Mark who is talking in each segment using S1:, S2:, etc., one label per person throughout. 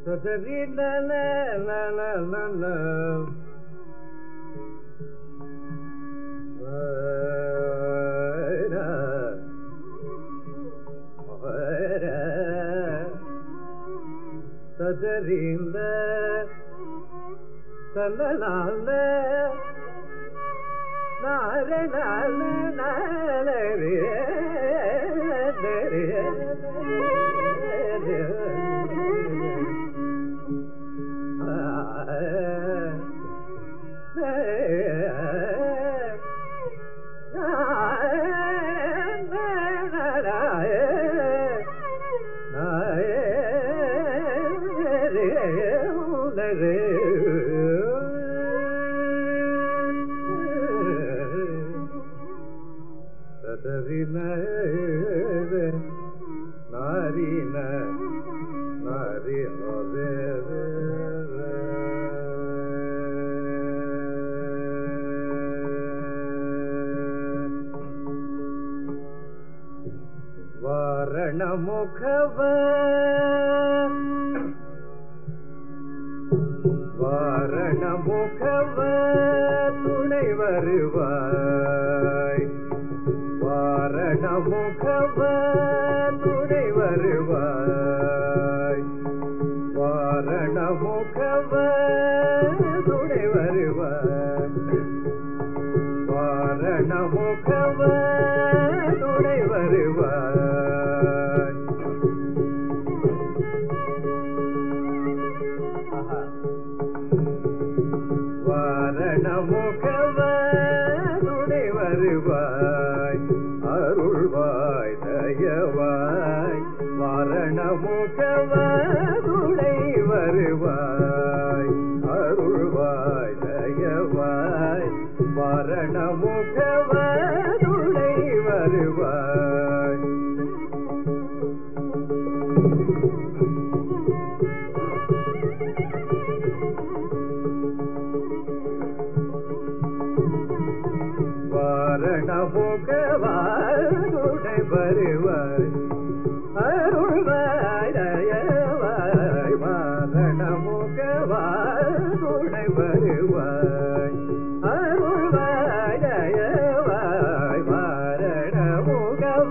S1: சதரி நன நன நன சதறிந்த தன்னலால நாரண நாளரே நாரின நாரி வாரண முகவ வாரண முகவ துணை வருவாய் வாரண முகவ துணை வருவாய் வாரண முகவ துணை வருவாய் வாரண முகவ துணை வருவாய் வாரண முகவ துணை வருவாய் அருள்வாய் தயவாய் வாரண முகவ துணை வருவாய் அருள்வாய் தயவாய் வாரண முகவ துணை வருவாய் வாரண முகவ துணை வருவாய் அருள்வாய் தயவாய் வாரண முகவ துணை வருவாய் அருள்வாய் தயவாய் வாரண முகவ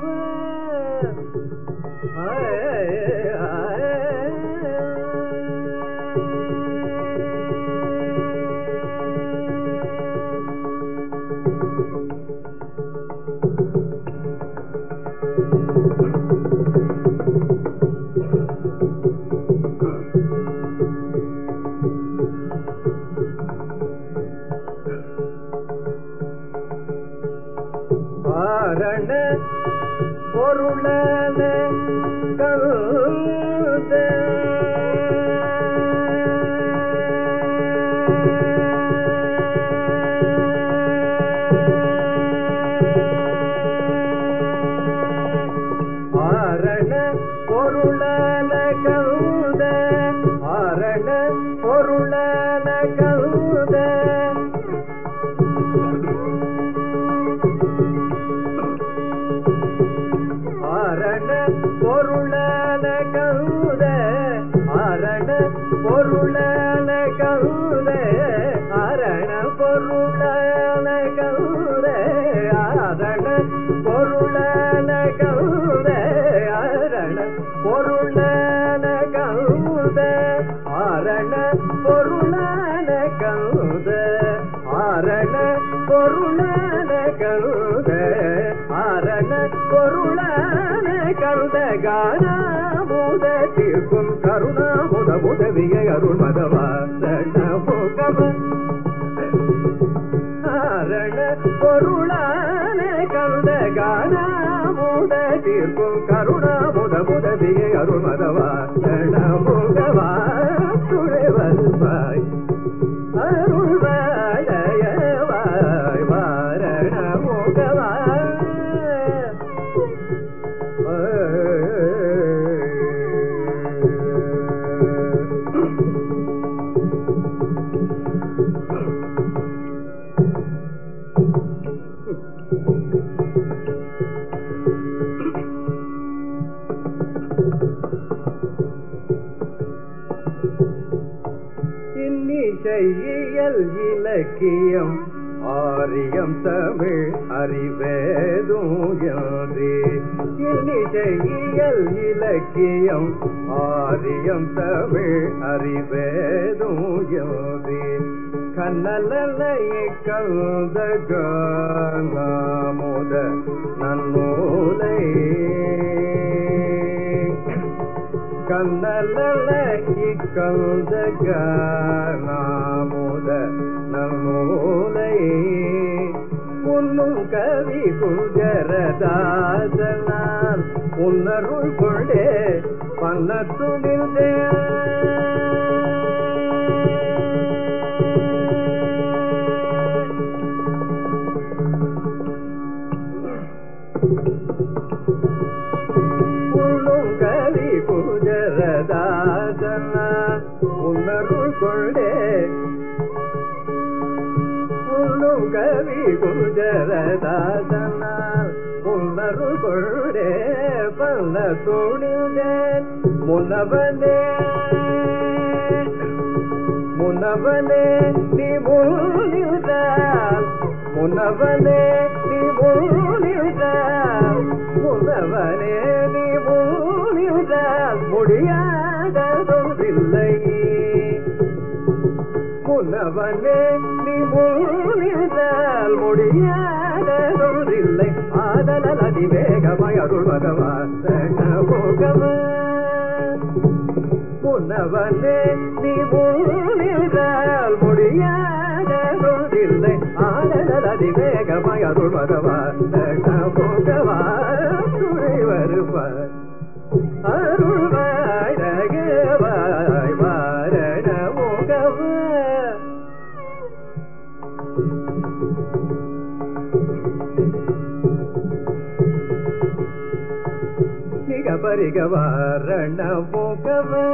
S1: வாரண பொருளன கருத ஆரண பொருளன கருத ஆரண பொருளன கருத ஆரண பொருளன கருத ஆரண பொருளன கருத ஆரண பொருளன கருத ஆரண பொருளன கருத ஆரண பொருளன கருத ஆரண பொருளன கருத ஆரண பொருளன கருத ஆரண பொருளன கருத கானாமுதத்திற்கும் கருணாமுத உதவிய அருள் மதவாரண முகவ ஆரண பொருளன கருத கானாமுதத்திற்கும் கருணாமுத உதவிய அருள் மதவாரண முகவ துணை வருவாய் அருள்வாய் தயவாய் வாரண முகவ இன்னிசையியல் இலக்கியம் ஆரியம் தமிழ் அறிவேதும் என்றே இன்னிசையியல் இலக்கியம் ஆரியம் தமிழ் அறிவேதும் என்றே கண்ணலையை கந்த காமுத நன்னூலை கண்ணலையை கந்த காமுத நன்னூலை உன்னும் கவி குஜரதாசனால் உன்னருள் கொண்டே பண்ணத்துணிந்தே உள்ளும் கவி குஜரதாசனால் உன்னருள் கொண்டே உள்ளும் கவி குஜரதாசனால் உன்னருள் கொண்டே பண்ண துணிந்தேன் முன்னவனே முன்னவனே நீ மூழ்கிவிட்டால் முன்னவனே நீ மூழ்கிவிட்டால் முன்னவனே நீ மூழ்கிவிட்டால் முடியாததொன்றில்லை முன்னவனே நீ மூழ்கிவிட்டால் முடியாததொன்றில்லை ஆதலால் அதிவேகமாய் அருள் பகவான் முன்னவனே நீ மூழ்கிவிட்டால் முடியாததொன்றில்லை ஆதலால் அதிவேகமாய் அருள் பகவான் துணை வருவார் அருள்வாய் ரகவாய் வாரண முகவா நிக பரிக வாரண முகவா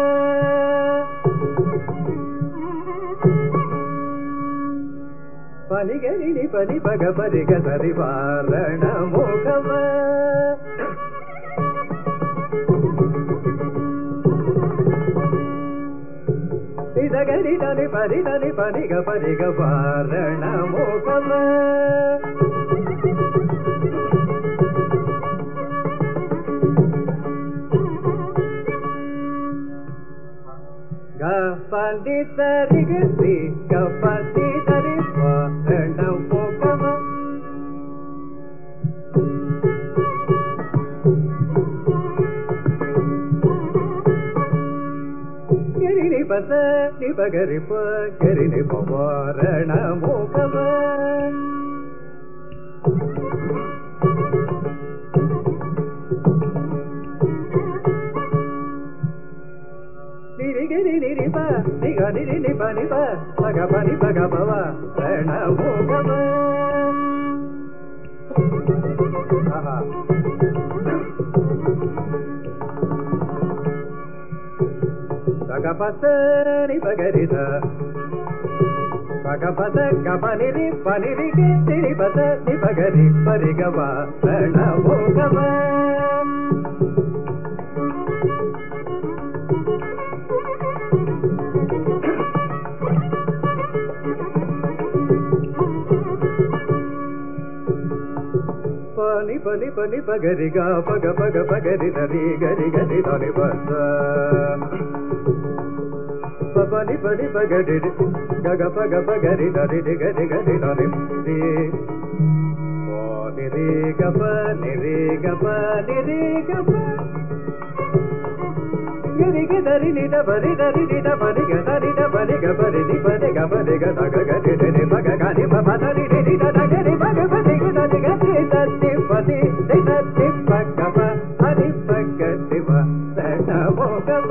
S1: பனிகரிணி பனி பக பரிக சரி வாரண முகவா நிதகரி தனி பரி தனி பனிக பரிக வாரண முகவா கபதி தரிகரி கபதி தரி வாரண முகவா கரிணி பத நிபகரி கரிணி பவாரண முகவா நிரிகரி நிரிப நிக நிரி நிப நிப பக பனி பக பவ ரண முகவா பகபத நிபகரித பகபத கபனிரி பனிரிகி திரிபத நிபகரி பரிகவா ரண முகவா பனி பனி பனி பகரி க பக பக பகரி தரி கரி கரி தனி பத பனி பனி பகரி கக பக பகரி தரி கரி கரி தனி தி நிரி கப நிரி கப நிரி கப நிரிக தரி நிட பரி தரி நிட பரி க தரி ட பரி க பரி தி பரி க பரி க தக கரி நிரி பக கரி ப தரி நிரி ட கரி பக பரி க தரி கரி தரி பதி தரி பக ப ஹரி பக திவ தட மோகவ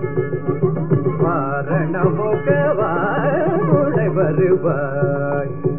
S1: வாரண முகவா வருவாய்